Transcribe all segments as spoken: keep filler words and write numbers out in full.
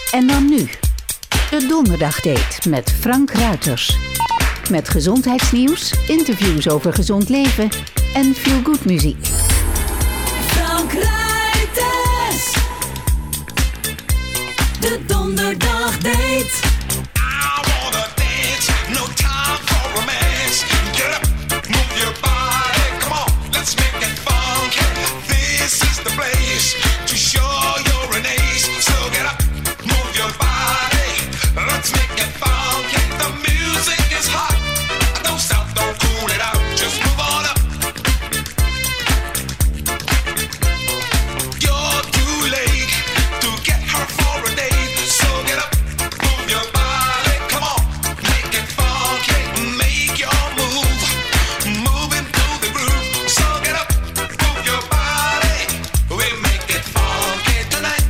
En dan nu. De Donderdagdate met Frank Ruiters. Met gezondheidsnieuws, interviews over gezond leven en feel-good muziek. Frank Ruiters. De Donderdagdate. I wanna dance, no time for romance. Get up, move your body, come on, let's make it funky. This is the place to show you're an ace. So get up, move your body, let's make it funky. The music is hot, don't stop, don't cool it out, just move on up. You're too late to get her for a date, so get up, move your body, come on, make it funky, make your move, move into the groove, so get up, move your body, we make it funky tonight.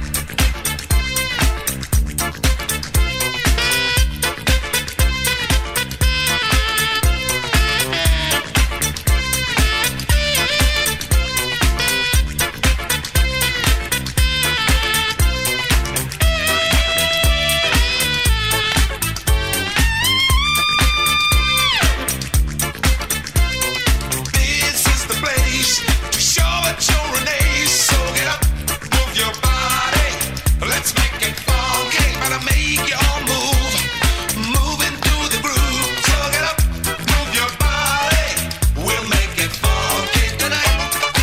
This is the place to show that you're an ace. So get up, move your body. Let's make it funky. Better make your move, move into the groove. So get up, move your body. We'll make it funky tonight.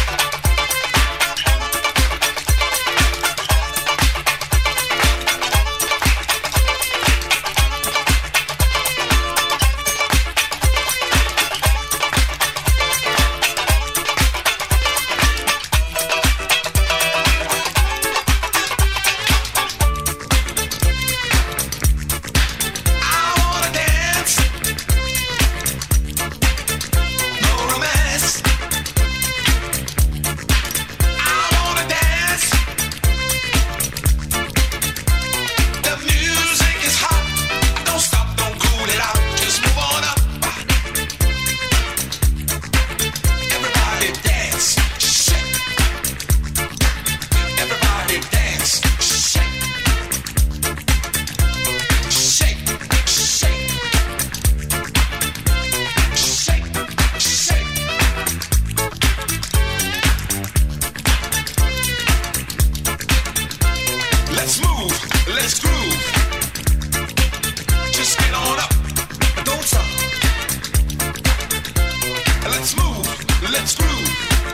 I wanna dance, no romance. I wanna dance. The music is hot, don't stop, don't cool it out, just move on up. Everybody dance, shake. Everybody dance, shake. Shake, shake, shake, shake. Let's move, let's groove. Just get on up, don't stop. Let's move, let's groove.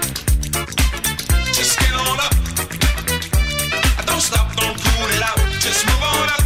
Just get on up. Don't stop, don't cool it out. Just move on up.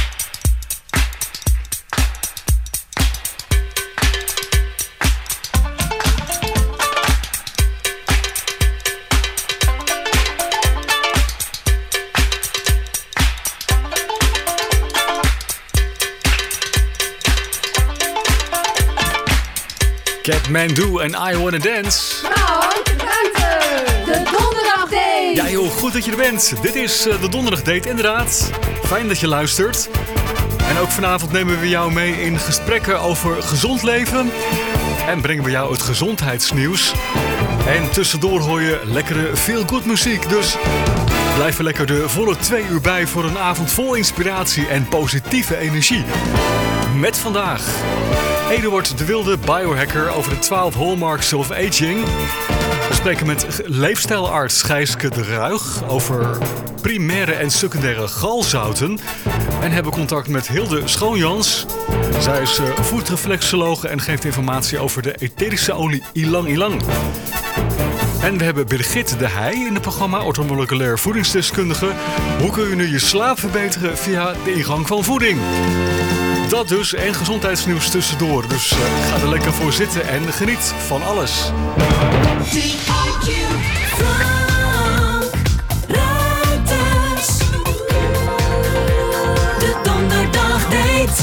Catmandu en I Wanna Dance. Frank Ruiters. De Donderdagdate. Ja joh, goed dat je er bent. Dit is uh, de Donderdagdate, inderdaad. Fijn dat je luistert. En ook vanavond nemen we jou mee in gesprekken over gezond leven. En brengen we jou het gezondheidsnieuws. En tussendoor hoor je lekkere feel-good muziek. Dus blijf er lekker de volle twee uur bij voor een avond vol inspiratie en positieve energie. Met vandaag Eduard de Wilde, biohacker, over de twaalf hallmarks of aging. We spreken met leefstijlarts Gijske de Ruig over primaire en secundaire galzouten. En hebben contact met Hilde Schoonjans. Zij is uh, voetreflexologe en geeft informatie over de etherische olie Ilang Ilang. En we hebben Birgit de Heij in het programma, orthomoleculair voedingsdeskundige. Hoe kun je nu je slaap verbeteren via de ingang van voeding? Dat dus en gezondheidsnieuws tussendoor. Dus uh, ga er lekker voor zitten en geniet van alles. D I Q Frank Ruiters. De Donderdagdate.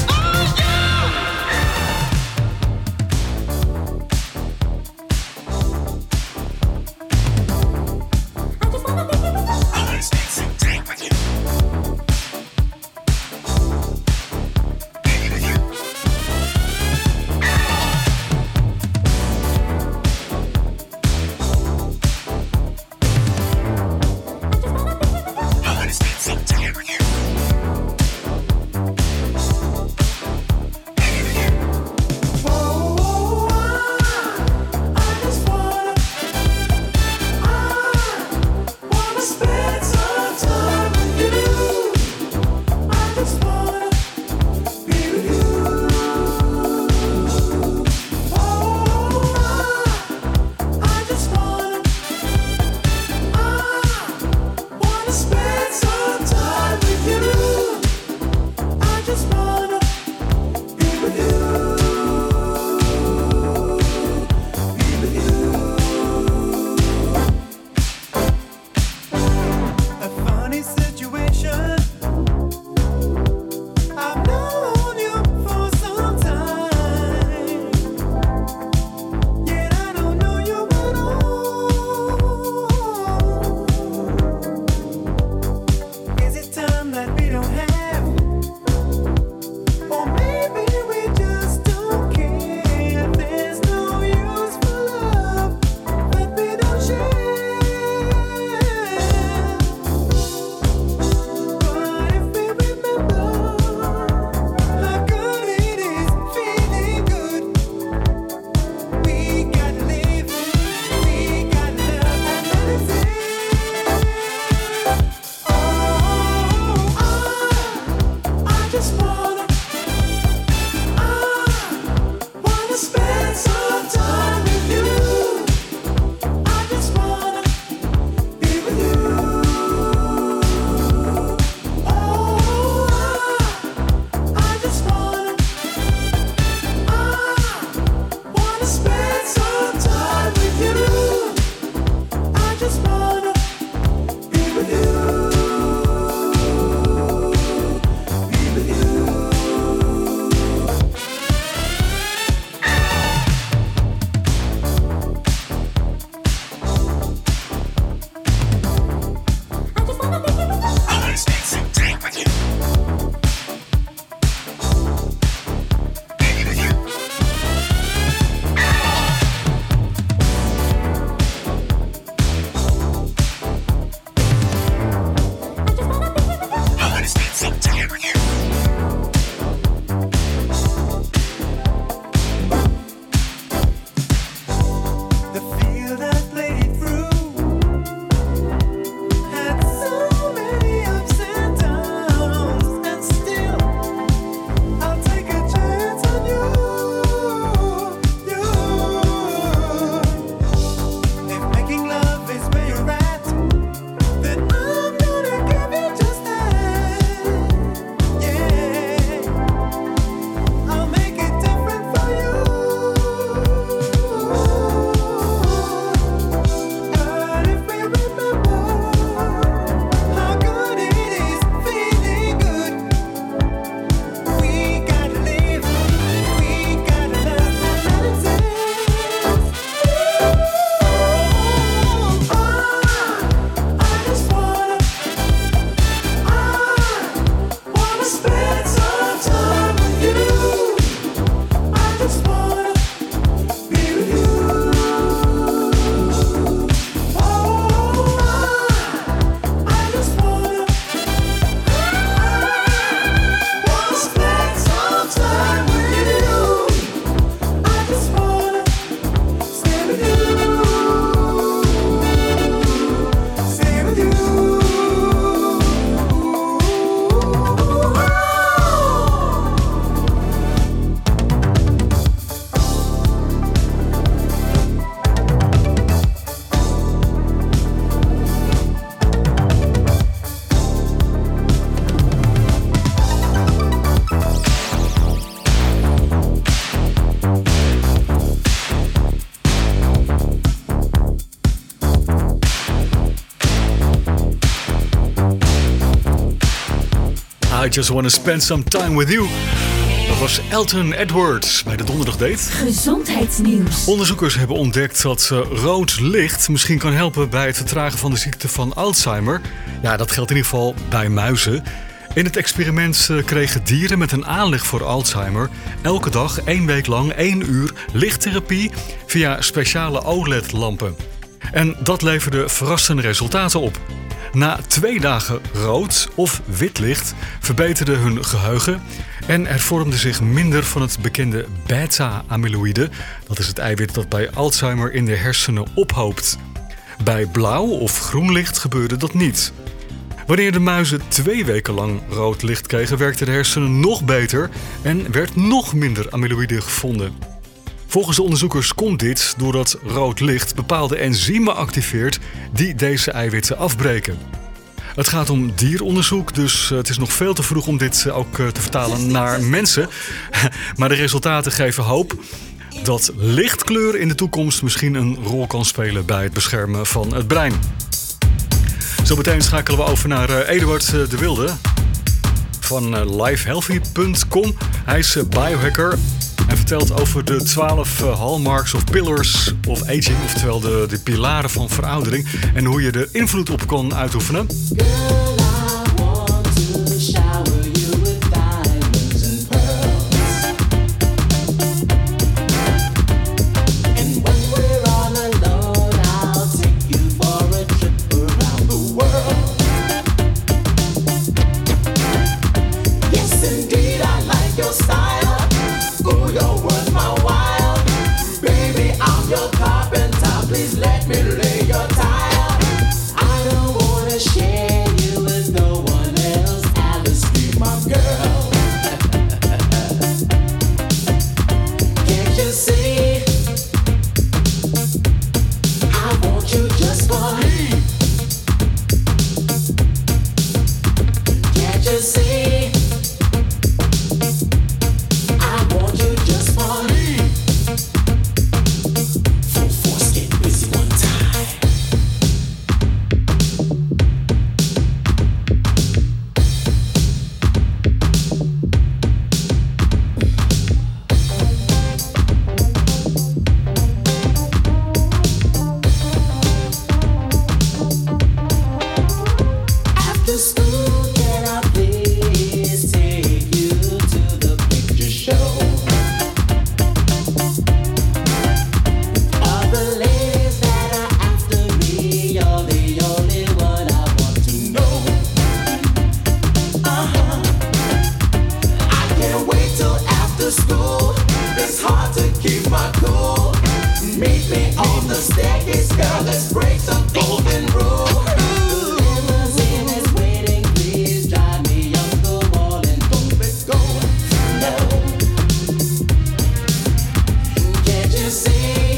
I Just Wanna Spend Some Time With You. Dat was Elton Edwards bij de Donderdag Date. Gezondheidsnieuws. Onderzoekers hebben ontdekt dat uh, rood licht misschien kan helpen bij het vertragen van de ziekte van Alzheimer. Ja, dat geldt in ieder geval bij muizen. In het experiment uh, kregen dieren met een aanleg voor Alzheimer elke dag één week lang één uur lichttherapie via speciale O L E D-lampen. En dat leverde verrassende resultaten op. Na twee dagen rood of wit licht verbeterde hun geheugen en er vormde zich minder van het bekende beta-amyloïde. Dat is het eiwit dat bij Alzheimer in de hersenen ophoopt. Bij blauw of groen licht gebeurde dat niet. Wanneer de muizen twee weken lang rood licht kregen, werkten de hersenen nog beter en werd nog minder amyloïde gevonden. Volgens de onderzoekers komt dit doordat rood licht bepaalde enzymen activeert die deze eiwitten afbreken. Het gaat om dieronderzoek, dus het is nog veel te vroeg om dit ook te vertalen naar mensen. Maar de resultaten geven hoop dat lichtkleur in de toekomst misschien een rol kan spelen bij het beschermen van het brein. Zometeen schakelen we over naar Eduard de Wilde van lifehealthy punt com. Hij is biohacker. Hij vertelt over de twaalf hallmarks of pillars of aging, oftewel de, de pilaren van veroudering en hoe je er invloed op kan uitoefenen. Please let me lay your tile. I don't wanna share you you see? I want you just for me. Full force, get busy one time. After school, can I please take you to the picture show? All the ladies that are after me, you're the only one I want to know. Uh-huh. I can't wait till after school. It's hard to keep my cool. Meet me on the staircase, girl. Let's break the golden rule. The limousine is waiting. Please drive me up the wall and don't let go. No. Can't you see?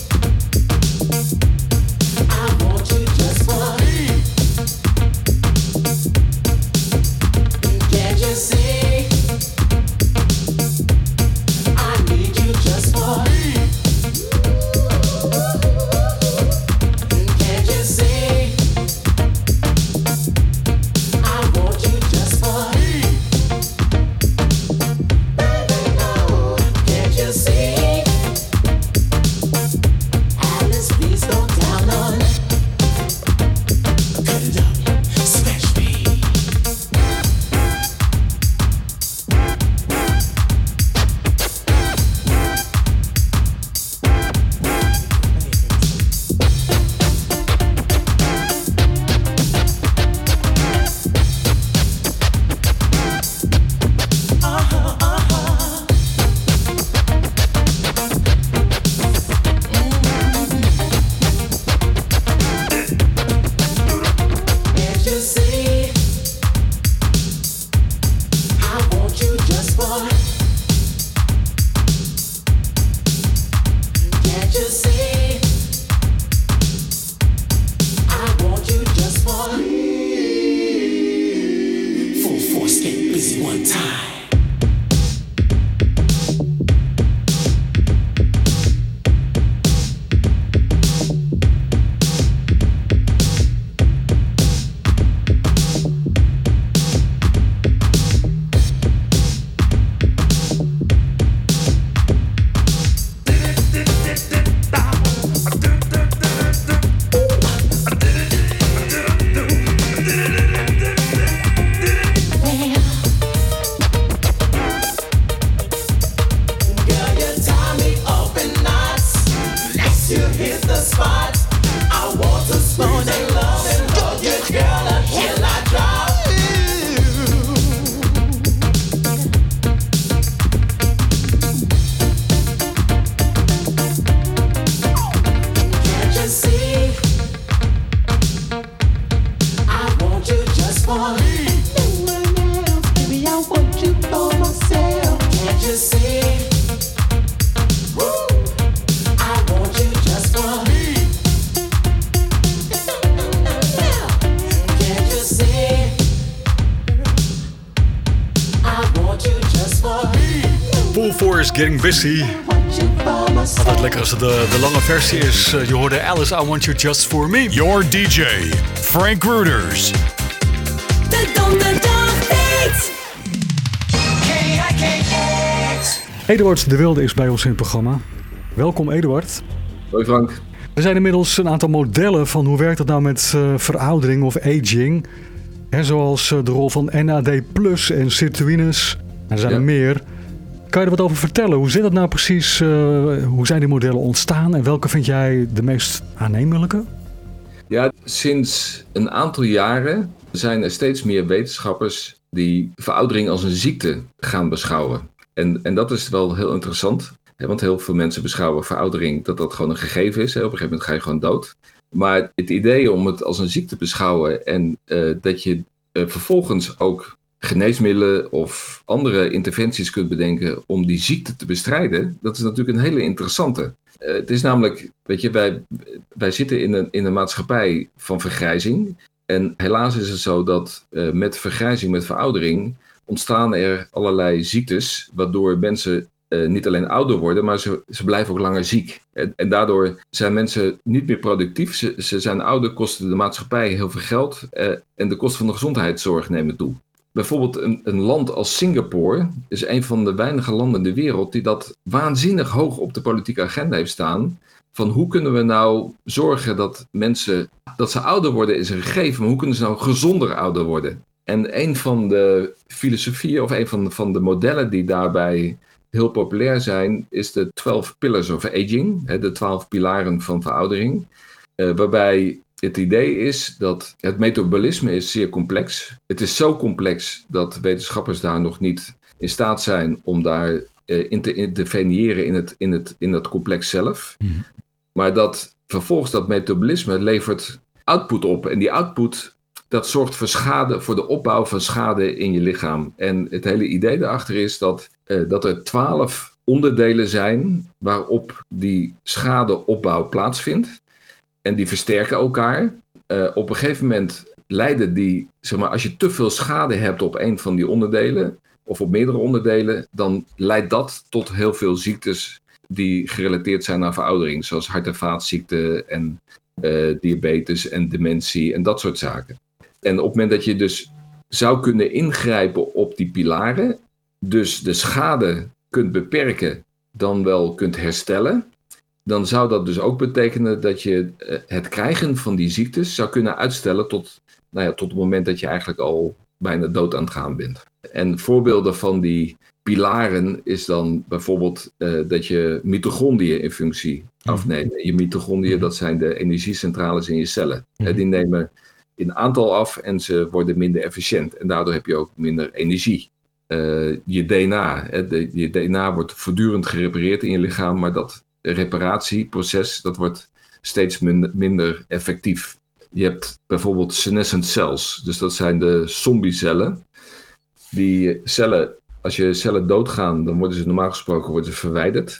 I want you just for me. Can't you see? I need you just for me. Can't you see? I want you just for me. Baby, no. Can't you see? Alice, please don't down on. Cut it up, scratch me. Can't you see? I want you just for. Can't you see? I want you just for me. Full force, get busy one time. Girl, you tie me up in knots. Next you hit the spot. I want to spoon and love and hug you, girl, until I drop. Can't you see? I want you just for me. Baby, I want you for myself. Can't you see? Woo! I want you just for me. Can't you see? I want you just for me. Full Force, Getting Busy. Want you for myself. Altijd lekker als het de, de lange versie is. Eh, Je hoorde Alice, I Want You Just For Me. Your D J, Frank Rooters. De donderdagdate. Eduard de Wilde is bij ons in het programma. Welkom Eduard. Hoi Frank. Er zijn inmiddels een aantal modellen van hoe werkt dat nou met eh, veroudering of aging. Hè, zoals eh, de rol van N A D plus en sirtuïnes. Er zijn Ja. er meer. Kan je er wat over vertellen? Hoe zit dat nou precies? eh, hoe zijn die modellen ontstaan en welke vind jij de meest aannemelijke? Ja, sinds een aantal jaren zijn er steeds meer wetenschappers die veroudering als een ziekte gaan beschouwen. En, en dat is wel heel interessant, hè, want heel veel mensen beschouwen veroudering dat dat gewoon een gegeven is. Hè. Op een gegeven moment ga je gewoon dood. Maar het idee om het als een ziekte te beschouwen en uh, dat je uh, vervolgens ook geneesmiddelen of andere interventies kunt bedenken om die ziekte te bestrijden, dat is natuurlijk een hele interessante. Uh, het is namelijk, weet je, wij, wij zitten in een, in een maatschappij van vergrijzing. En helaas is het zo dat uh, met vergrijzing, met veroudering, ontstaan er allerlei ziektes, waardoor mensen uh, niet alleen ouder worden, maar ze, ze blijven ook langer ziek. En, en daardoor zijn mensen niet meer productief. Ze, ze zijn ouder, kosten de maatschappij heel veel geld uh, en de kosten van de gezondheidszorg nemen toe. Bijvoorbeeld een, een land als Singapore is een van de weinige landen in de wereld die dat waanzinnig hoog op de politieke agenda heeft staan. Van hoe kunnen we nou zorgen dat mensen, dat ze ouder worden is een gegeven, maar hoe kunnen ze nou gezonder ouder worden? En een van de filosofieën of een van de, van de modellen die daarbij heel populair zijn, is de twelve Pillars of Aging, hè, de twaalf pilaren van veroudering. Uh, waarbij het idee is dat het metabolisme is zeer complex. Het is zo complex dat wetenschappers daar nog niet in staat zijn om daar uh, in te interveneren in het, in het, in het complex zelf. Mm. Maar dat vervolgens dat metabolisme levert output op. En die output, dat zorgt voor schade, voor de opbouw van schade in je lichaam. En het hele idee daarachter is dat, uh, dat er twaalf onderdelen zijn waarop die schadeopbouw plaatsvindt. En die versterken elkaar. Uh, op een gegeven moment leiden die, zeg maar, als je te veel schade hebt op een van die onderdelen, of op meerdere onderdelen, dan leidt dat tot heel veel ziektes die gerelateerd zijn aan veroudering. Zoals hart- en vaatziekten en uh, diabetes en dementie en dat soort zaken. En op het moment dat je dus zou kunnen ingrijpen op die pilaren, dus de schade kunt beperken, dan wel kunt herstellen, dan zou dat dus ook betekenen dat je het krijgen van die ziektes zou kunnen uitstellen tot, nou ja, tot het moment dat je eigenlijk al bijna dood aan het gaan bent. En voorbeelden van die pilaren is dan bijvoorbeeld uh, dat je mitochondriën in functie afneemt. Je mitochondriën, dat zijn de energiecentrales in je cellen. Mm-hmm. Die nemen in aantal af en ze worden minder efficiënt. En daardoor heb je ook minder energie. Uh, je D N A, hè, de, je D N A wordt voortdurend gerepareerd in je lichaam, maar dat reparatieproces, dat wordt steeds minder, minder effectief. Je hebt bijvoorbeeld senescent cells, dus dat zijn de zombiecellen. Die cellen, als je cellen doodgaan, dan worden ze normaal gesproken worden ze verwijderd.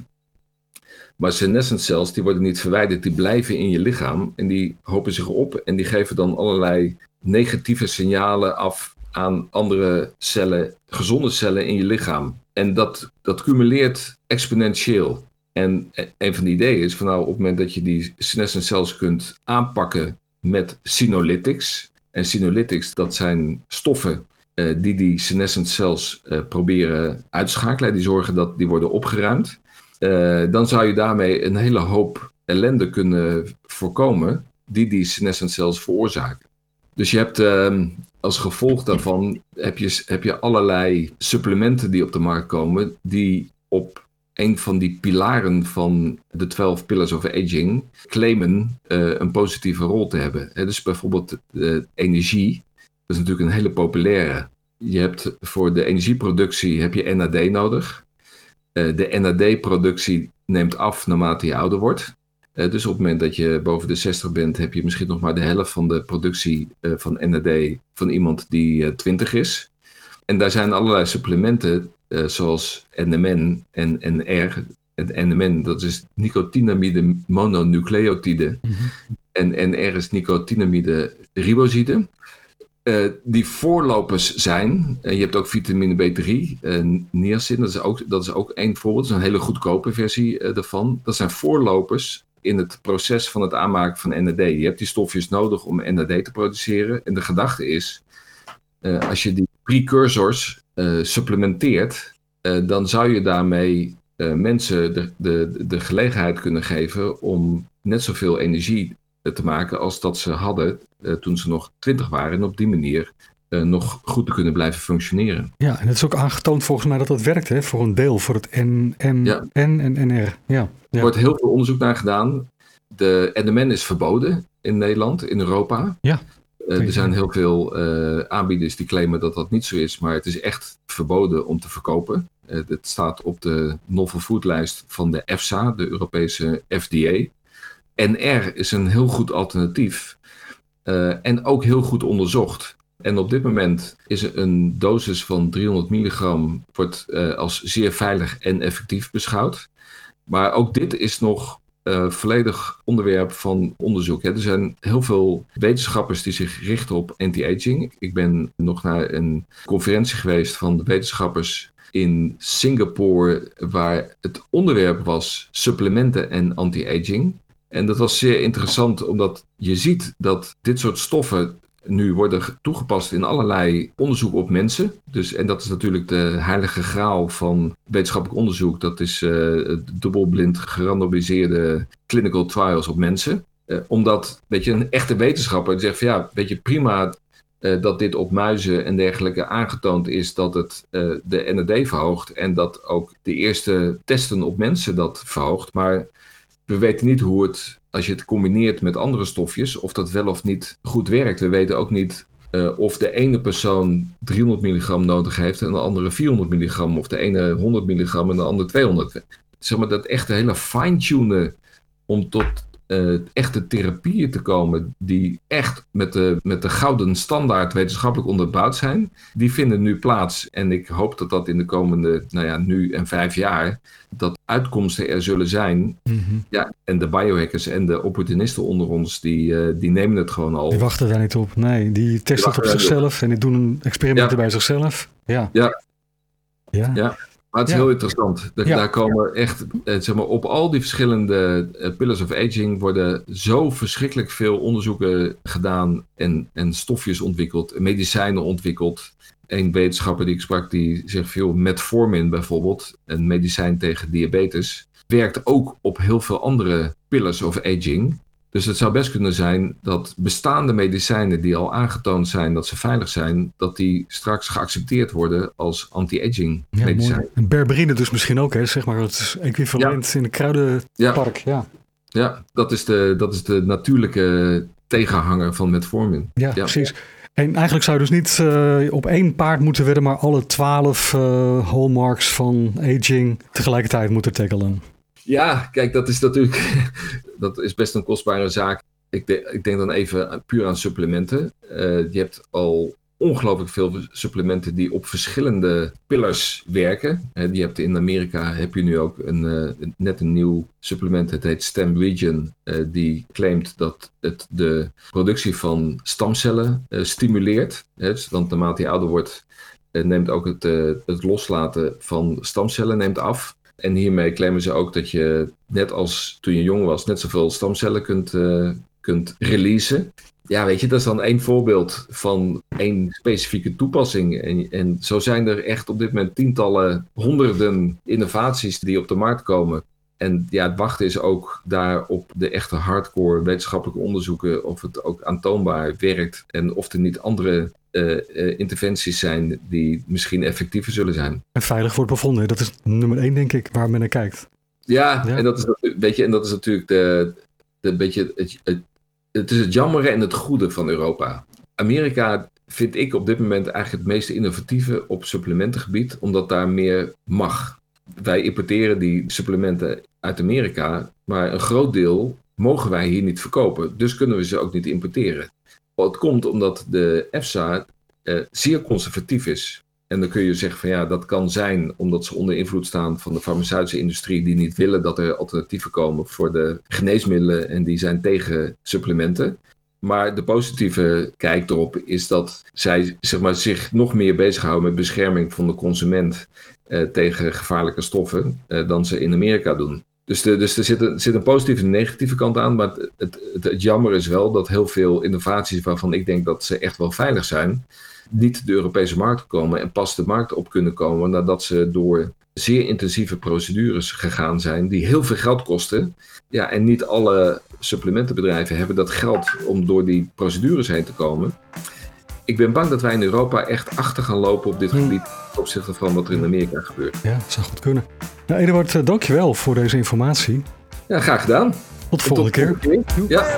Maar senescent cells, die worden niet verwijderd, die blijven in je lichaam en die hopen zich op en die geven dan allerlei negatieve signalen af aan andere cellen, gezonde cellen in je lichaam. En dat, dat cumuleert exponentieel. En een van de ideeën is van nou, op het moment dat je die senescent cells kunt aanpakken met senolytics. En senolytics, dat zijn stoffen uh, die die senescent cells uh, proberen uitschakelen. Die zorgen dat die worden opgeruimd. Uh, dan zou je daarmee een hele hoop ellende kunnen voorkomen die die senescent cells veroorzaken. Dus je hebt uh, als gevolg daarvan heb je, heb je allerlei supplementen die op de markt komen die op een van die pilaren van de twaalf Pillars of Aging claimen uh, een positieve rol te hebben. He, dus bijvoorbeeld uh, energie, dat is natuurlijk een hele populaire. Je hebt voor de energieproductie heb je N A D nodig. Uh, de N A D-productie neemt af naarmate je ouder wordt. Uh, dus op het moment dat je boven de zestig bent, heb je misschien nog maar de helft van de productie uh, van N A D van iemand die uh, twintig is. En daar zijn allerlei supplementen, uh, zoals N M N en N R. Het N M N, dat is nicotinamide mononucleotide. Mm-hmm. En N R is nicotinamide riboside. Uh, die voorlopers zijn, en je hebt ook vitamine B drie, uh, niacin, dat is ook, dat is ook één voorbeeld. Dat is een hele goedkope versie uh, daarvan. Dat zijn voorlopers in het proces van het aanmaken van N A D. Je hebt die stofjes nodig om N A D te produceren. En de gedachte is, uh, als je die precursors uh, supplementeert, uh, dan zou je daarmee uh, mensen de, de, de gelegenheid kunnen geven om net zoveel energie te maken als dat ze hadden uh, toen ze nog twintig waren. En op die manier uh, nog goed te kunnen blijven functioneren. Ja, en het is ook aangetoond volgens mij dat dat werkt, hè? Voor een deel, voor het N M N ja. en N R. Ja. Ja. Er wordt heel veel onderzoek naar gedaan. De N M N is verboden in Nederland, in Europa. Ja. Uh, er zijn heel veel uh, aanbieders die claimen dat dat niet zo is, maar het is echt verboden om te verkopen. Uh, het staat op de novel food lijst van de E F S A, de Europese F D A. N R is een heel goed alternatief uh, en ook heel goed onderzocht. En op dit moment is er een dosis van driehonderd milligram wordt uh, als zeer veilig en effectief beschouwd. Maar ook dit is nog uh, volledig onderwerp van onderzoek. Hè. Er zijn heel veel wetenschappers die zich richten op anti-aging. Ik ben nog naar een conferentie geweest van de wetenschappers in Singapore, waar het onderwerp was supplementen en anti-aging. En dat was zeer interessant, omdat je ziet dat dit soort stoffen nu worden toegepast in allerlei onderzoek op mensen. Dus, en dat is natuurlijk de heilige graal van wetenschappelijk onderzoek. Dat is uh, dubbelblind gerandomiseerde clinical trials op mensen. Uh, omdat, weet je, een echte wetenschapper die zegt van ja, weet je, prima uh, dat dit op muizen en dergelijke aangetoond is dat het uh, de N A D verhoogt. En dat ook de eerste testen op mensen dat verhoogt. Maar we weten niet hoe het, als je het combineert met andere stofjes, of dat wel of niet goed werkt. We weten ook niet uh, of de ene persoon driehonderd milligram nodig heeft en de andere vierhonderd milligram. Of de ene honderd milligram en de andere tweehonderd. Zeg maar dat echte hele fine-tunen om tot uh, echte therapieën te komen die echt met de, met de gouden standaard wetenschappelijk onderbouwd zijn. Die vinden nu plaats. En ik hoop dat dat in de komende, nou ja, nu en vijf jaar, dat uitkomsten er zullen zijn. Mm-hmm. Ja, en de biohackers en de opportunisten onder ons, die, uh, die nemen het gewoon al. Die wachten daar niet op. Nee, die testen het op zichzelf en die doen experimenten ja. bij zichzelf. Ja. Ja. Ja. ja. Maar het is ja. heel interessant. Dat, ja. Daar komen echt, eh, zeg maar, op al die verschillende uh, pillars of aging worden zo verschrikkelijk veel onderzoeken gedaan en, en stofjes ontwikkeld, medicijnen ontwikkeld. Een wetenschapper die ik sprak, die zegt veel metformin bijvoorbeeld, een medicijn tegen diabetes, werkt ook op heel veel andere pillars of aging. Dus het zou best kunnen zijn dat bestaande medicijnen die al aangetoond zijn dat ze veilig zijn, dat die straks geaccepteerd worden als anti-aging ja, medicijnen. En berberine dus misschien ook, hè? Zeg maar, het is equivalent ja. in een kruidenpark. Ja, ja. ja dat, is de, dat is de natuurlijke tegenhanger van metformin. Ja, ja. precies. En eigenlijk zou je dus niet uh, op één paard moeten wedden, maar alle twaalf uh, hallmarks van aging tegelijkertijd moeten tackelen. Ja, kijk, dat is natuurlijk dat is best een kostbare zaak. Ik, de, ik denk dan even puur aan supplementen. Uh, je hebt al ongelooflijk veel supplementen die op verschillende pillars werken. Uh, die hebt in Amerika heb je nu ook een, uh, net een nieuw supplement. Het heet Stem Regen. Uh, die claimt dat het de productie van stamcellen uh, stimuleert. Uh, want naarmate je ouder wordt, uh, neemt ook het, uh, het loslaten van stamcellen neemt af. En hiermee claimen ze ook dat je, net als toen je jong was, net zoveel stamcellen kunt, uh, kunt releasen. Ja, weet je, dat is dan één voorbeeld van één specifieke toepassing. En, en zo zijn er echt op dit moment tientallen, honderden innovaties die op de markt komen. En ja, het wachten is ook daar op de echte hardcore wetenschappelijke onderzoeken of het ook aantoonbaar werkt en of er niet andere uh, uh, interventies zijn die misschien effectiever zullen zijn. En veilig wordt bevonden, dat is nummer één denk ik, waar men naar kijkt. Ja, ja. En, dat is, weet je, en dat is natuurlijk de, de beetje het, het, het is het jammere en het goede van Europa. Amerika vind ik op dit moment eigenlijk het meest innovatieve op supplementengebied, omdat daar meer mag. Wij importeren die supplementen uit Amerika, maar een groot deel mogen wij hier niet verkopen. Dus kunnen we ze ook niet importeren. Het komt omdat de E F S A eh, zeer conservatief is. En dan kun je zeggen van ja, dat kan zijn omdat ze onder invloed staan van de farmaceutische industrie die niet willen dat er alternatieven komen voor de geneesmiddelen en die zijn tegen supplementen. Maar de positieve kijk erop is dat zij zeg maar, zich nog meer bezighouden met bescherming van de consument uh, tegen gevaarlijke stoffen uh, dan ze in Amerika doen. Dus, de, dus er zit een, zit een positieve en negatieve kant aan, maar het, het, het, het jammer is wel dat heel veel innovaties waarvan ik denk dat ze echt wel veilig zijn, niet de Europese markt komen en pas de markt op kunnen komen nadat ze door zeer intensieve procedures gegaan zijn die heel veel geld kosten. Ja, en niet alle supplementenbedrijven hebben dat geld om door die procedures heen te komen. Ik ben bang dat wij in Europa echt achter gaan lopen op dit gebied ten opzichte van wat er in Amerika gebeurt. Ja, dat zou goed kunnen. Nou, Eduard, dankjewel voor deze informatie. Ja, graag gedaan. Tot de volgende keer. keer. Ja.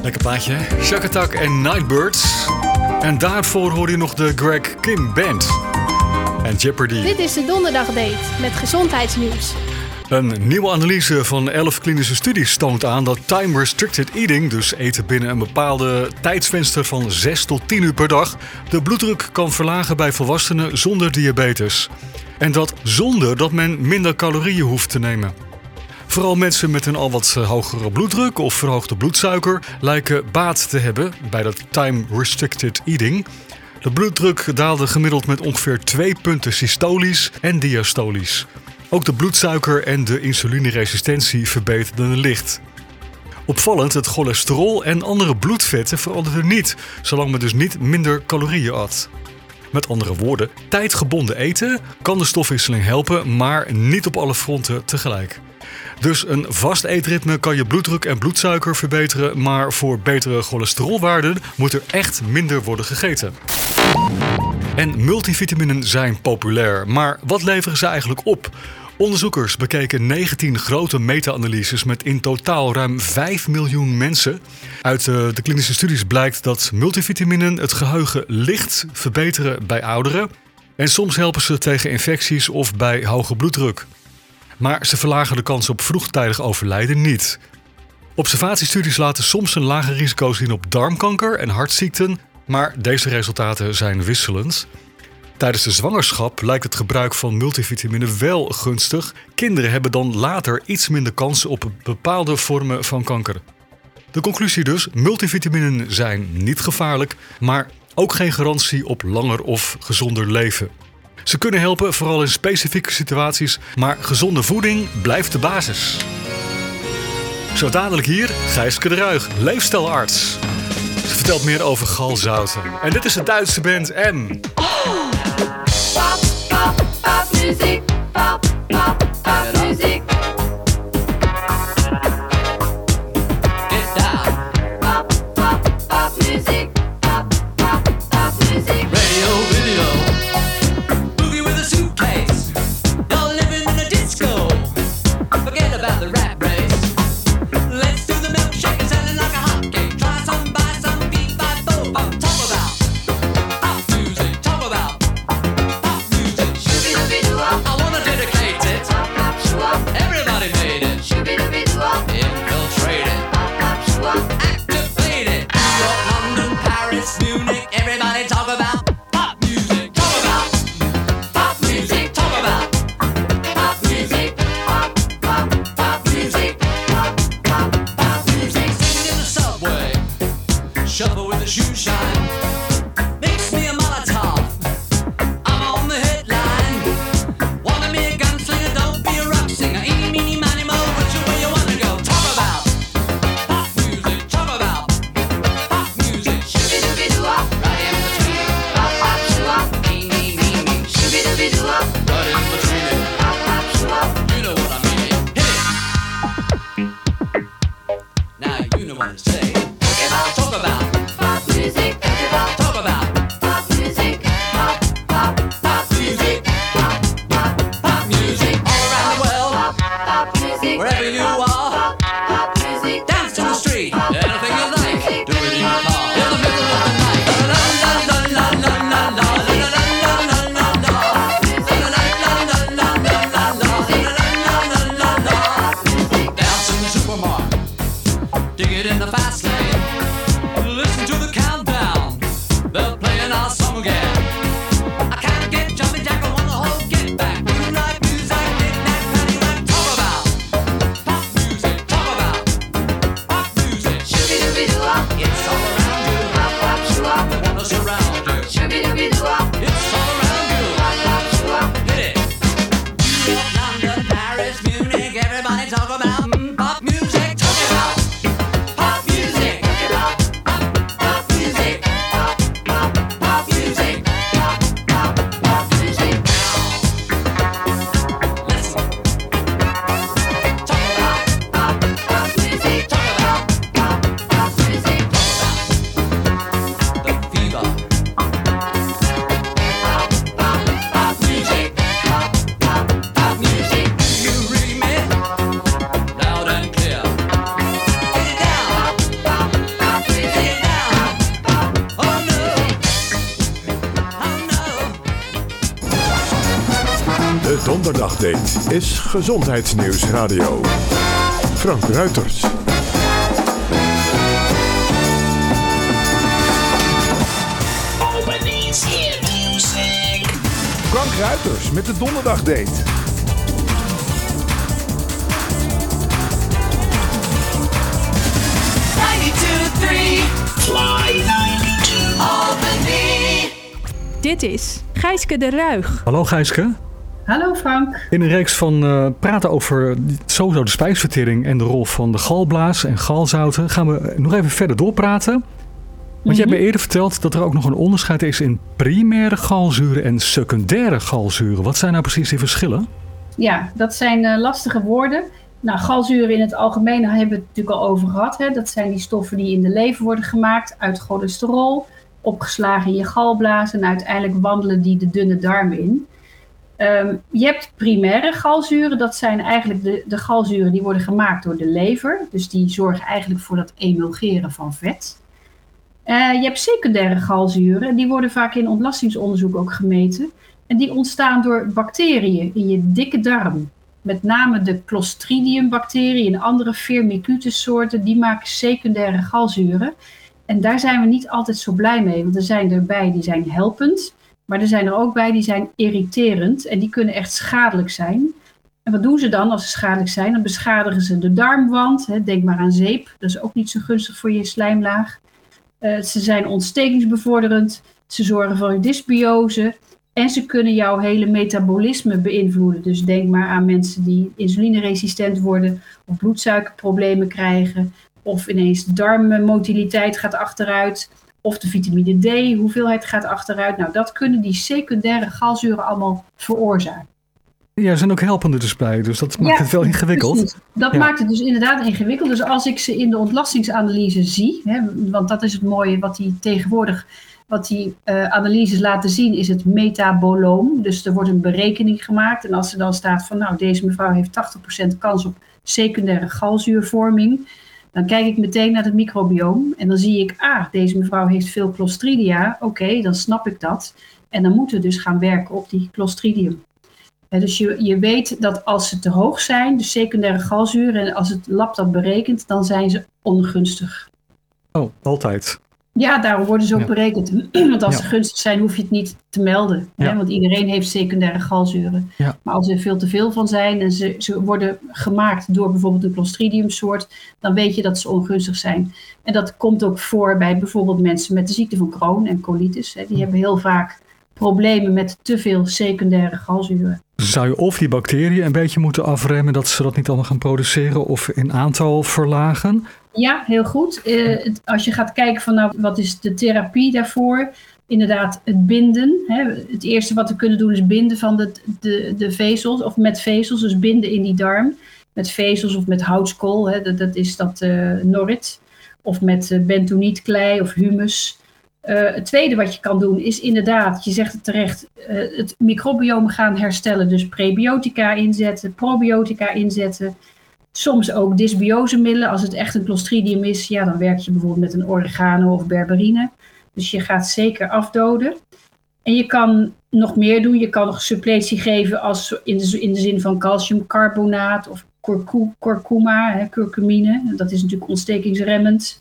Lekker plaatje, hè? Shack Attack en Nightbirds. En daarvoor hoor je nog de Greg Kim Band. En Jeopardy. Dit is de Donderdagdate met gezondheidsnieuws. Een nieuwe analyse van elf klinische studies toont aan dat time-restricted eating, dus eten binnen een bepaalde tijdsvenster van zes tot tien uur per dag, de bloeddruk kan verlagen bij volwassenen zonder diabetes. En dat zonder dat men minder calorieën hoeft te nemen. Vooral mensen met een al wat hogere bloeddruk of verhoogde bloedsuiker lijken baat te hebben bij dat time-restricted eating. De bloeddruk daalde gemiddeld met ongeveer twee punten systolisch en diastolisch. Ook de bloedsuiker en de insulineresistentie verbeterden licht. Opvallend, het cholesterol en andere bloedvetten veranderden niet, zolang men dus niet minder calorieën at. Met andere woorden, tijdgebonden eten kan de stofwisseling helpen, maar niet op alle fronten tegelijk. Dus een vast eetritme kan je bloeddruk en bloedsuiker verbeteren, maar voor betere cholesterolwaarden moet er echt minder worden gegeten. En multivitaminen zijn populair, maar wat leveren ze eigenlijk op? Onderzoekers bekeken negentien grote meta-analyses met in totaal ruim vijf miljoen mensen. Uit de, de klinische studies blijkt dat multivitaminen het geheugen licht verbeteren bij ouderen. En soms helpen ze tegen infecties of bij hoge bloeddruk. Maar ze verlagen de kans op vroegtijdig overlijden niet. Observatiestudies laten soms een lager risico zien op darmkanker en hartziekten, maar deze resultaten zijn wisselend. Tijdens de zwangerschap lijkt het gebruik van multivitamine wel gunstig. Kinderen hebben dan later iets minder kans op bepaalde vormen van kanker. De conclusie dus, multivitaminen zijn niet gevaarlijk, maar ook geen garantie op langer of gezonder leven. Ze kunnen helpen, vooral in specifieke situaties, maar gezonde voeding blijft de basis. Zo dadelijk hier, Gijske de Ruig, leefstijlarts. Ze vertelt meer over galzouten. En dit is de Duitse band M. Pop, pop, popmuziek. Pop, pop, popmuziek. Get down. Pop, pop, popmuziek. Pop, pop, popmuziek. Radio, video. Boogie with a suitcase. You're living in a disco. Forget about the rat race. Let's do the milkshake and sell it like a hotcake. Try some, buy some, beat by four. Talk about pop music. Talk about pop music. I wanna dedicate it. Everybody made it. Infiltrate it. Activate it. New York, London, Paris, Munich. Everybody talk about pop music. Talk about pop music. Talk about pop music. Pop, pop, pop music. Pop, pop, pop music. Sing in the subway. Shuffle with the shoe shine. Mix me a Molotov. I'm on the headline. Wanna be a gunslinger, don't be a rock singer. Eeny, meeny, miny, mo, which way you wanna go? Talk about pop music. Talk about pop music. Shoo-be-doo-be-doo-wop. Right in between it. Pop, pop, shoo-wop. Eeny, meeny, shoo-be-doo-be-doo-wop. Right in between it. Pop, pop, shoo-wop. You know what I mean. Hit it. Now you know what to say. Talk about pop music. Talk about pop music. Pop, pop, pop music. Pop, pop, pop music. All around the world. Pop music. Wherever you are. Pop music. Dance to the street. Anything you like. Do it in your car. In the middle of the night. La la la la la la la. La la la la la la. La la la la la la la. La la la la la la. Dance in the supermarket. Dig it in the fast lane. Listen to the countdown. They're playing our song again. I can't get jumping jack. I want the whole get back. Moonlight music, knick-knack, paddywhack. Talk about pop music. Talk about pop music. Shoo-be-doo-be-doo-wop. It's all around you. Pop, pop, shoo-wop. They want us around you. Shoo-be-doo-be-doo-wop. It's all around you. Pop, pop, shoo-wop. Hit it. New York, London, Paris, Munich. Everybody talk about mm, pop music. Talk about pop Donderdagdate is Gezondheidsnieuws Radio. Frank Ruiters. Frank Ruiters met de Donderdagdate. Dit is Gijske de Ruig. Hallo Gijske. Hallo Frank. In een reeks van uh, praten over sowieso de spijsvertering en de rol van de galblaas en galzouten gaan we nog even verder doorpraten. Want mm-hmm. je hebt me eerder verteld dat er ook nog een onderscheid is in primaire galzuren en secundaire galzuren. Wat zijn nou precies die verschillen? Ja, dat zijn uh, lastige woorden. Nou, galzuren in het algemeen daar hebben we het natuurlijk al over gehad. Hè. Dat zijn die stoffen die in de lever worden gemaakt uit cholesterol, opgeslagen in je galblaas en uiteindelijk wandelen die de dunne darmen in. Um, je hebt primaire galzuren, dat zijn eigenlijk de, de galzuren die worden gemaakt door de lever. Dus die zorgen eigenlijk voor dat emulgeren van vet. Uh, je hebt secundaire galzuren, die worden vaak in ontlastingsonderzoek ook gemeten. En die ontstaan door bacteriën in je dikke darm. Met name de Clostridium bacteriën en andere Firmicutes soorten, die maken secundaire galzuren. En daar zijn we niet altijd zo blij mee, want er zijn erbij die zijn helpend. Maar er zijn er ook bij die zijn irriterend en die kunnen echt schadelijk zijn. En wat doen ze dan als ze schadelijk zijn? Dan beschadigen ze de darmwand. Hè, denk maar aan zeep, dat is ook niet zo gunstig voor je slijmlaag. Uh, ze zijn ontstekingsbevorderend, ze zorgen voor dysbiose en ze kunnen jouw hele metabolisme beïnvloeden. Dus denk maar aan mensen die insulineresistent worden of bloedsuikerproblemen krijgen. Of ineens de darmmotiliteit gaat achteruit. Of de vitamine D, hoeveelheid gaat achteruit. Nou, dat kunnen die secundaire galzuren allemaal veroorzaken. Ja, er zijn ook helpende dus bij, dus dat maakt ja, het wel ingewikkeld. Precies. Dat ja. maakt het dus inderdaad ingewikkeld. Dus als ik ze in de ontlastingsanalyse zie, hè, want dat is het mooie wat die tegenwoordig, wat die uh, analyses laten zien, is het metaboloom. Dus er wordt een berekening gemaakt en als er dan staat van, nou, deze mevrouw heeft tachtig procent kans op secundaire galzuurvorming, dan kijk ik meteen naar het microbioom en dan zie ik, ah, deze mevrouw heeft veel Clostridia. Oké, okay, dan snap ik dat. En dan moeten we dus gaan werken op die Clostridium. En dus je, je weet dat als ze te hoog zijn, de secundaire galzuren, en als het lab dat berekent, dan zijn ze ongunstig. Oh, altijd. Ja, daarom worden ze ook ja. berekend. Want als ja. ze gunstig zijn, hoef je het niet te melden. Ja. Hè? Want iedereen heeft secundaire galzuren. Ja. Maar als er veel te veel van zijn en ze, ze worden gemaakt door bijvoorbeeld een Clostridium soort, dan weet je dat ze ongunstig zijn. En dat komt ook voor bij bijvoorbeeld mensen met de ziekte van Crohn en colitis. Hè? Die hebben heel vaak problemen met te veel secundaire galzuren. Zou je of die bacteriën een beetje moeten afremmen dat ze dat niet allemaal gaan produceren of in aantal verlagen? Ja, heel goed. Uh, als je gaat kijken van nou, wat is de therapie daarvoor? Inderdaad, het binden. Hè. Het eerste wat we kunnen doen is binden van de, de, de vezels, of met vezels, dus binden in die darm. Met vezels of met houtskool, hè. Dat, dat is dat uh, norit. Of met uh, bentonietklei of humus. Uh, het tweede wat je kan doen is inderdaad, je zegt het terecht, uh, het microbiome gaan herstellen. Dus prebiotica inzetten, probiotica inzetten. Soms ook dysbiosemiddelen. Als het echt een Clostridium is, ja, dan werk je bijvoorbeeld met een oregano of berberine. Dus je gaat zeker afdoden. En je kan nog meer doen. Je kan nog suppletie geven als in de, in de zin van calciumcarbonaat of curcu, curcuma, hè, curcumine. Dat is natuurlijk ontstekingsremmend.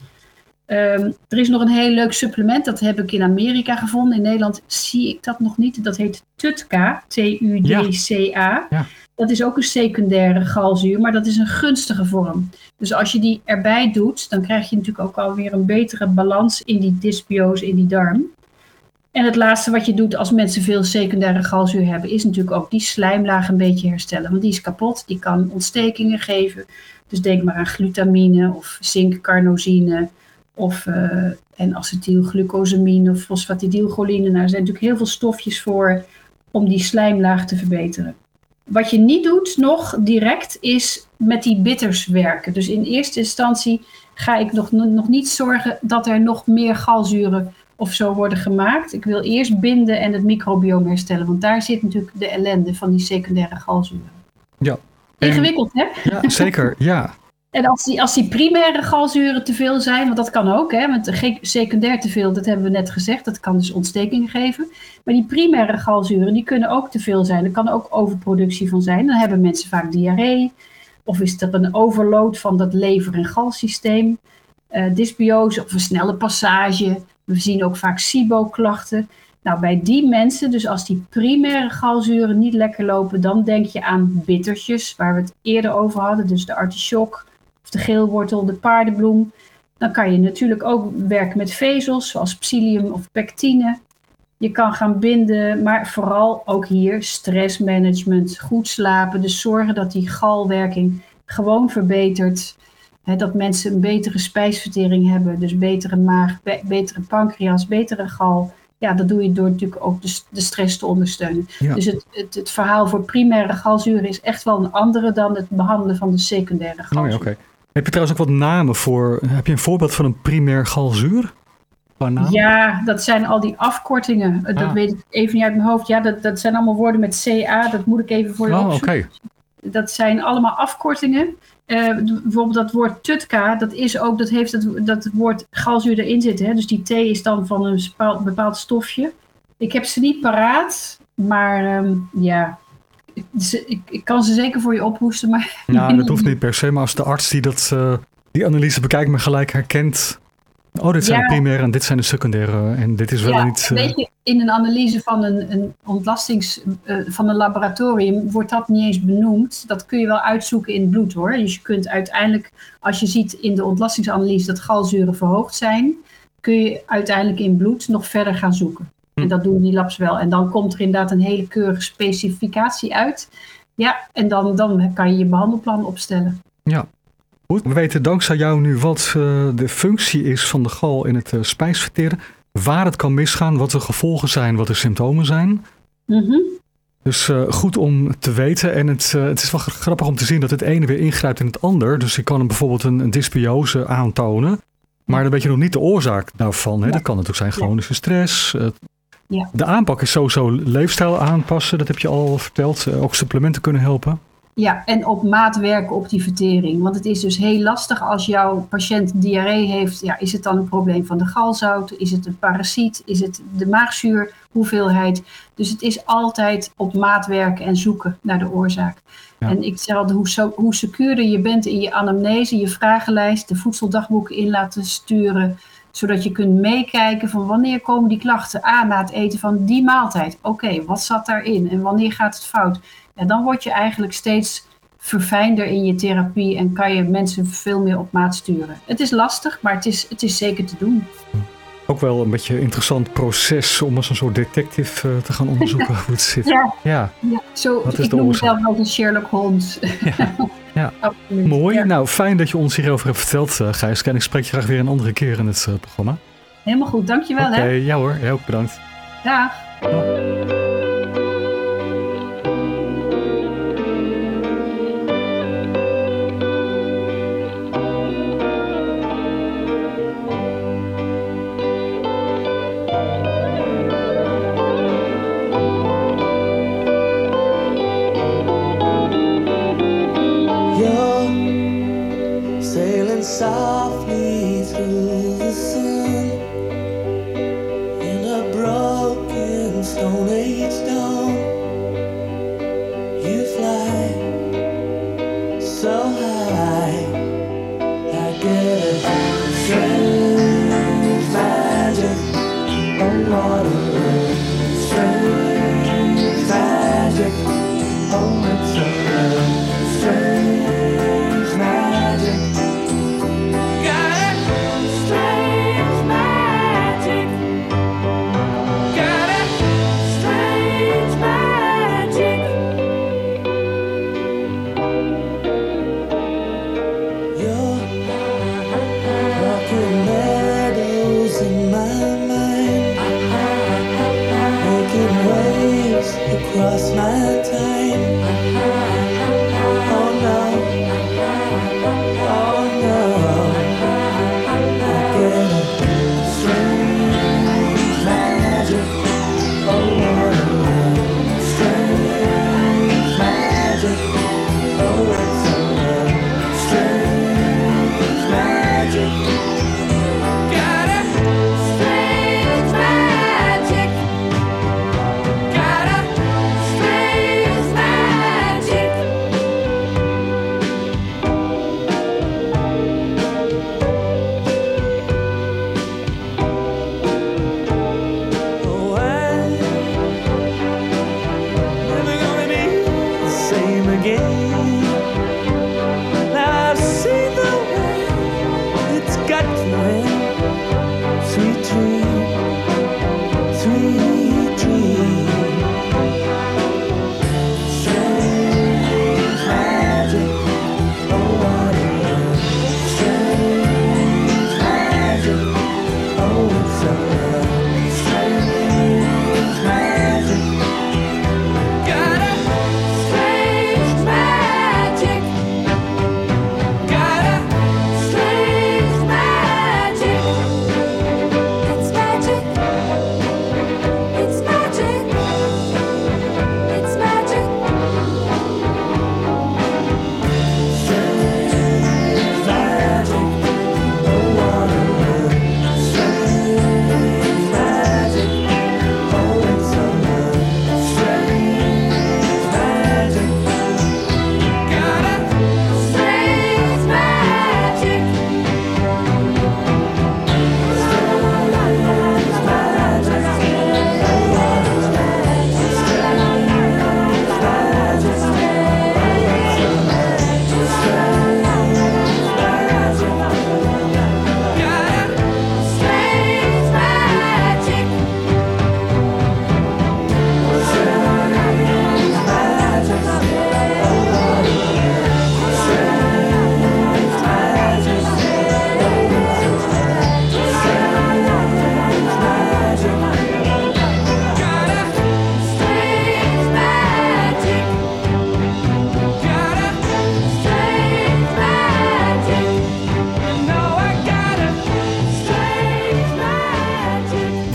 Um, er is nog een heel leuk supplement, dat heb ik in Amerika gevonden. In Nederland zie ik dat nog niet. Dat heet Tutka, T U D C A. Ja. Ja. Dat is ook een secundaire galzuur, maar dat is een gunstige vorm. Dus als je die erbij doet, dan krijg je natuurlijk ook alweer een betere balans in die dysbiose in die darm. En het laatste wat je doet als mensen veel secundaire galzuur hebben, is natuurlijk ook die slijmlaag een beetje herstellen. Want die is kapot, die kan ontstekingen geven. Dus denk maar aan glutamine of zinkcarnosine of uh, en acetylglucosamine of fosfatidylcholine. Nou, er zijn natuurlijk heel veel stofjes voor om die slijmlaag te verbeteren. Wat je niet doet nog direct is met die bitters werken. Dus in eerste instantie ga ik nog, nog niet zorgen dat er nog meer galzuren of zo worden gemaakt. Ik wil eerst binden en het microbioom herstellen. Want daar zit natuurlijk de ellende van die secundaire galzuren. Ja. Ingewikkeld, hè? Ja, zeker. Ja. En als die, als die primaire galzuren te veel zijn, want dat kan ook, hè, want ge- secundair te veel, dat hebben we net gezegd, dat kan dus ontstekingen geven. Maar die primaire galzuren, die kunnen ook te veel zijn. Er kan ook overproductie van zijn. Dan hebben mensen vaak diarree. Of is er een overload van dat lever- en galsysteem. Uh, dysbiose of een snelle passage. We zien ook vaak S I B O-klachten. Nou, bij die mensen, dus als die primaire galzuren niet lekker lopen, dan denk je aan bittertjes, waar we het eerder over hadden. Dus de artichok, of de geelwortel, de paardenbloem. Dan kan je natuurlijk ook werken met vezels, zoals psyllium of pectine. Je kan gaan binden, maar vooral ook hier stressmanagement, goed slapen. Dus zorgen dat die galwerking gewoon verbetert. He, dat mensen een betere spijsvertering hebben, dus betere maag, be- betere pancreas, betere gal. Ja, dat doe je door natuurlijk ook de, de stress te ondersteunen. Ja. Dus het, het, het verhaal voor primaire galzuren is echt wel een andere dan het behandelen van de secundaire Oh, galzuur. ja, oké. Heb je trouwens ook wat namen voor? Heb je een voorbeeld van een primair galzuur? Qua naam? Ja, dat zijn al die afkortingen. Dat Ah. weet ik even niet uit mijn hoofd. Ja, dat, dat zijn allemaal woorden met C A. Dat moet ik even voor je Oh, oké. opzoeken. Dat zijn allemaal afkortingen. Uh, bijvoorbeeld dat woord tutka, dat is ook, dat heeft het, dat woord galzuur erin zitten. Hè? Dus die T is dan van een bepaald, bepaald stofje. Ik heb ze niet paraat, maar um, ja, ik, ze, ik, ik kan ze zeker voor je ophoesten. Maar Nou, dat hoeft niet per se, maar als de arts die dat, uh, die analyse bekijkt, me gelijk herkent. Oh, dit zijn Ja. de primaire en dit zijn de secundaire. En dit is wel ja, niet. Uh, weet je, in een analyse van een, een ontlastings uh, van een laboratorium wordt dat niet eens benoemd. Dat kun je wel uitzoeken in het bloed hoor. Dus je kunt uiteindelijk, als je ziet in de ontlastingsanalyse dat galzuren verhoogd zijn, kun je uiteindelijk in bloed nog verder gaan zoeken. Hm. En dat doen die labs wel. En dan komt er inderdaad een hele keurige specificatie uit. Ja, en dan, dan kan je je behandelplan opstellen. Ja. Goed. We weten dankzij jou nu wat uh, de functie is van de gal in het uh, spijsverteren. Waar het kan misgaan, wat de gevolgen zijn, wat de symptomen zijn. Mm-hmm. Dus uh, goed om te weten. En het, uh, het is wel grappig om te zien dat het ene weer ingrijpt in het ander. Dus je kan hem bijvoorbeeld een, een dysbiose aantonen. Maar dan weet je nog niet de oorzaak daarvan. Hè? Ja. Dat kan natuurlijk zijn chronische stress. Uh, ja. De aanpak is sowieso leefstijl aanpassen. Dat heb je al verteld. Uh, ook supplementen kunnen helpen. Ja, en op maat werken op die vertering. Want het is dus heel lastig als jouw patiënt diarree heeft. Ja, is het dan een probleem van de galzout? Is het een parasiet? Is het de maagzuurhoeveelheid? Dus het is altijd op maat werken en zoeken naar de oorzaak. Ja. En ik zeg altijd, hoe, zo, hoe secuurder je bent in je anamnese, je vragenlijst, de voedseldagboeken in laten sturen, zodat je kunt meekijken van wanneer komen die klachten aan na het eten van die maaltijd. Oké, okay, wat zat daarin en wanneer gaat het fout? En dan word je eigenlijk steeds verfijnder in je therapie en kan je mensen veel meer op maat sturen. Het is lastig, maar het is, het is zeker te doen. Ook wel een beetje een interessant proces om als een soort detective uh, te gaan onderzoeken hoe het zit. Ja, ja. ja. Zo, ik noem mezelf wel de Sherlock Holmes. Ja, ja. Mooi. Ja. Nou, fijn dat je ons hierover hebt verteld, uh, Gijs. En ik spreek je graag weer een andere keer in het uh, programma. Helemaal goed, dankjewel. Oké, okay, ja hoor. Jij ook bedankt. Dag. Dag. Softly through the sun in a broken stone age dawn, you fly so high. I get a strange magic on water, strange magic on the sun, strange magic. Across my time. Oh no, oh no. I get a strange magic. Oh, strange magic. Oh, it's a strange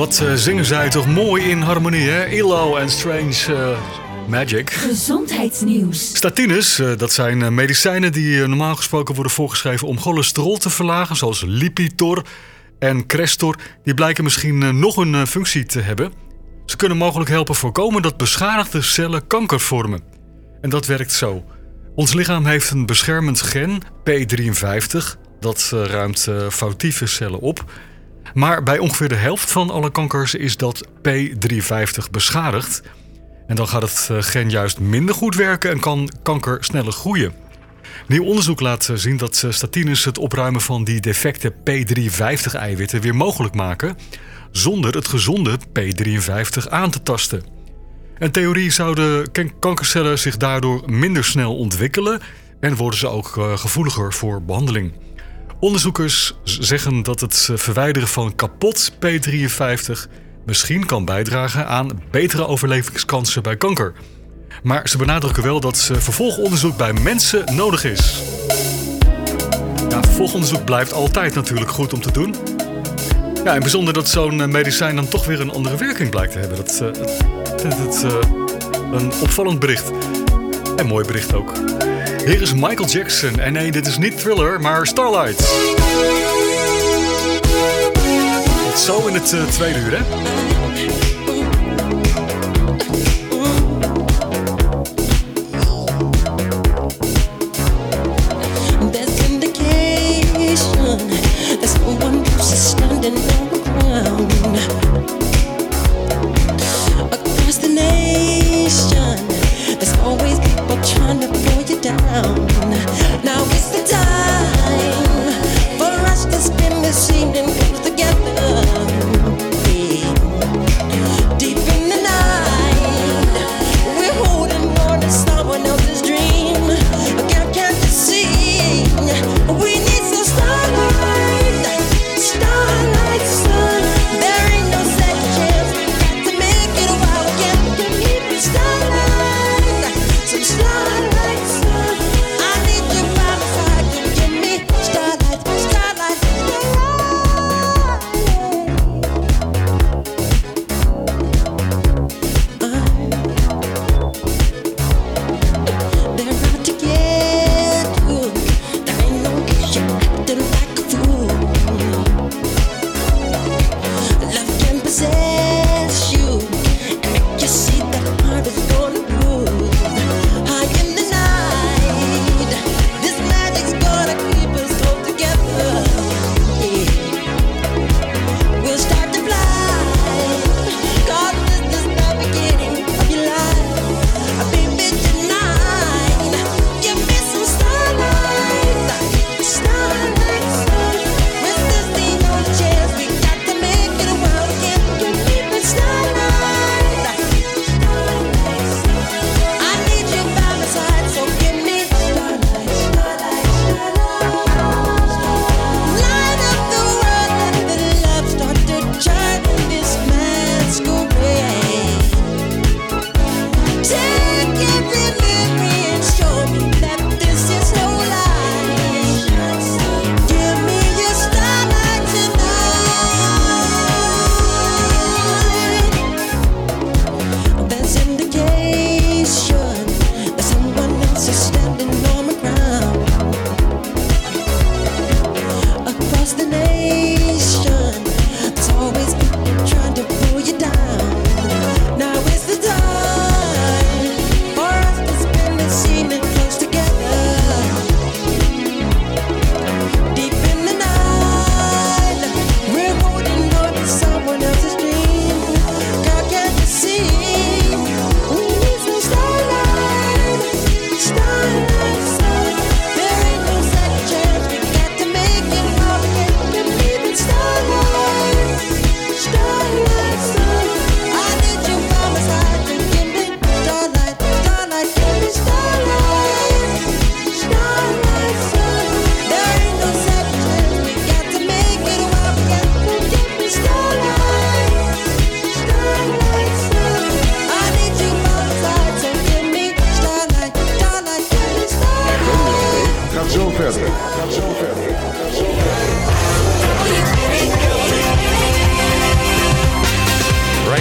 wat uh, zingen zij toch mooi in harmonie, hè? I L O en Strange uh, Magic. Gezondheidsnieuws. Statines, uh, dat zijn uh, medicijnen die uh, normaal gesproken worden voorgeschreven om cholesterol te verlagen, zoals Lipitor en Crestor. Die blijken misschien uh, nog een uh, functie te hebben. Ze kunnen mogelijk helpen voorkomen dat beschadigde cellen kanker vormen. En dat werkt zo. Ons lichaam heeft een beschermend gen, P drieënvijftig, dat uh, ruimt uh, foutieve cellen op. Maar bij ongeveer de helft van alle kankers is dat P drieënvijftig beschadigd. En dan gaat het uh, gen juist minder goed werken en kan kanker sneller groeien. Nieuw onderzoek laat uh, zien dat uh, statines het opruimen van die defecte P drieënvijftig-eiwitten weer mogelijk maken, zonder het gezonde P drieënvijftig aan te tasten. In theorie zouden kankercellen zich daardoor minder snel ontwikkelen en worden ze ook uh, gevoeliger voor behandeling. Onderzoekers zeggen dat het verwijderen van kapot P drieënvijftig misschien kan bijdragen aan betere overlevingskansen bij kanker. Maar ze benadrukken wel dat vervolgonderzoek bij mensen nodig is. Ja, vervolgonderzoek blijft altijd natuurlijk goed om te doen. Ja, en bijzonder dat zo'n medicijn dan toch weer een andere werking blijkt te hebben. Dat, uh, dat, dat uh, een opvallend bericht. En mooi bericht ook. Hier is Michael Jackson. En nee, dit is niet Thriller, maar Starlight. Zo in het uh, tweede uur, hè?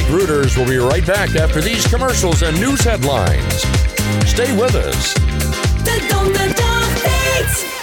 Frank Reuters will be right back after these commercials and news headlines. Stay with us. De Donderdag Date.